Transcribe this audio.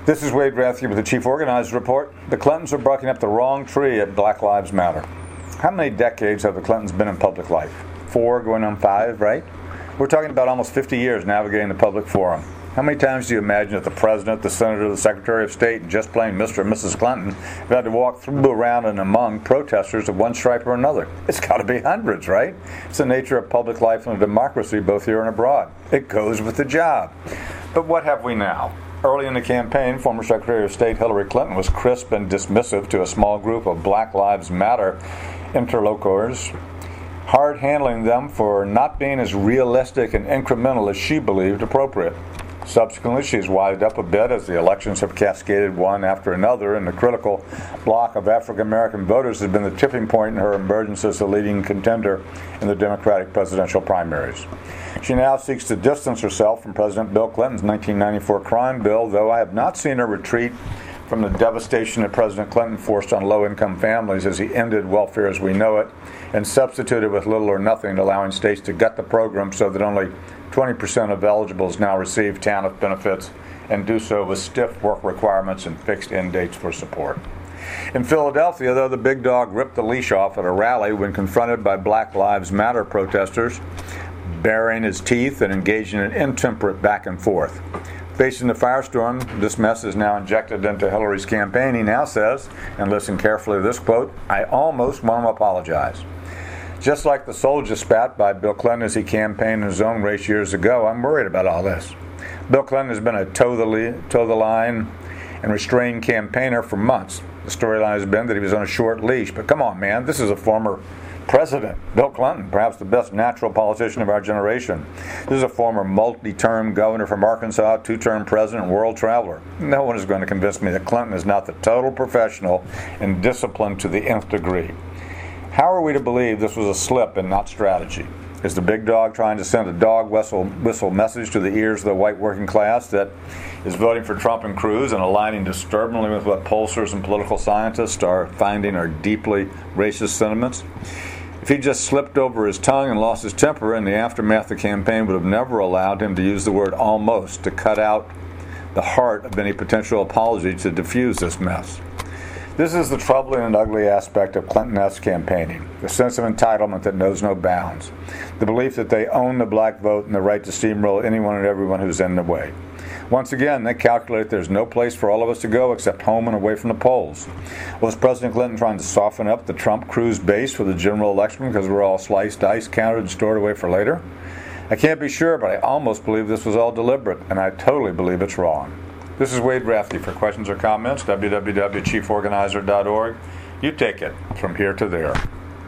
This is Wade Rathke with the Chief Organizer Report. The Clintons are barking up the wrong tree at Black Lives Matter. How many decades have the Clintons been in public life? 4 going on 5, right? We're talking about almost 50 years navigating the public forum. How many times do you imagine that the President, the Senator, the Secretary of State, and just plain Mr. and Mrs. Clinton have had to walk through, around, and among protesters of one stripe or another? It's got to be hundreds, right? It's the nature of public life in a democracy, both here and abroad. It goes with the job. But what have we now? Early in the campaign, former Secretary of State Hillary Clinton was crisp and dismissive to a small group of Black Lives Matter interlocutors, hard-handling them for not being as realistic and incremental as she believed appropriate. Subsequently, she's widened up a bit as the elections have cascaded one after another, and the critical block of African-American voters has been the tipping point in her emergence as the leading contender in the Democratic presidential primaries. She now seeks to distance herself from President Bill Clinton's 1994 crime bill, though I have not seen her retreat from the devastation that President Clinton forced on low-income families as he ended welfare as we know it and substituted with little or nothing, allowing states to gut the program so that only 20% of eligibles now receive TANF benefits and do so with stiff work requirements and fixed end dates for support. In Philadelphia, though, the big dog ripped the leash off at a rally when confronted by Black Lives Matter protesters, baring his teeth and engaging in intemperate back and forth. Facing the firestorm this mess is now injected into Hillary's campaign, he now says, and listen carefully to this quote, "I almost want to apologize." Just like the soldier spat by Bill Clinton as he campaigned in his own race years ago, I'm worried about all this. Bill Clinton has been a toe-the-line and restrained campaigner for months. The storyline has been that he was on a short leash. But come on, man, this is a former president, Bill Clinton, perhaps the best natural politician of our generation. This is a former multi-term governor from Arkansas, 2-term president, world traveler. No one is going to convince me that Clinton is not the total professional and disciplined to the nth degree. How are we to believe this was a slip and not strategy? Is the big dog trying to send a dog whistle message to the ears of the white working class that is voting for Trump and Cruz and aligning disturbingly with what pollsters and political scientists are finding are deeply racist sentiments? If he just slipped over his tongue and lost his temper in the aftermath, the campaign would have never allowed him to use the word almost to cut out the heart of any potential apology to diffuse this mess. This is the troubling and ugly aspect of Clinton-esque campaigning, the sense of entitlement that knows no bounds, the belief that they own the black vote and the right to steamroll anyone and everyone who's in the way. Once again, they calculate there's no place for all of us to go except home and away from the polls. Was President Clinton trying to soften up the Trump-Cruz base for the general election because we're all sliced, diced, counted, and stored away for later? I can't be sure, but I almost believe this was all deliberate, and I totally believe it's wrong. This is Wade Rathke. For questions or comments, www.chieforganizer.org. You take it from here to there.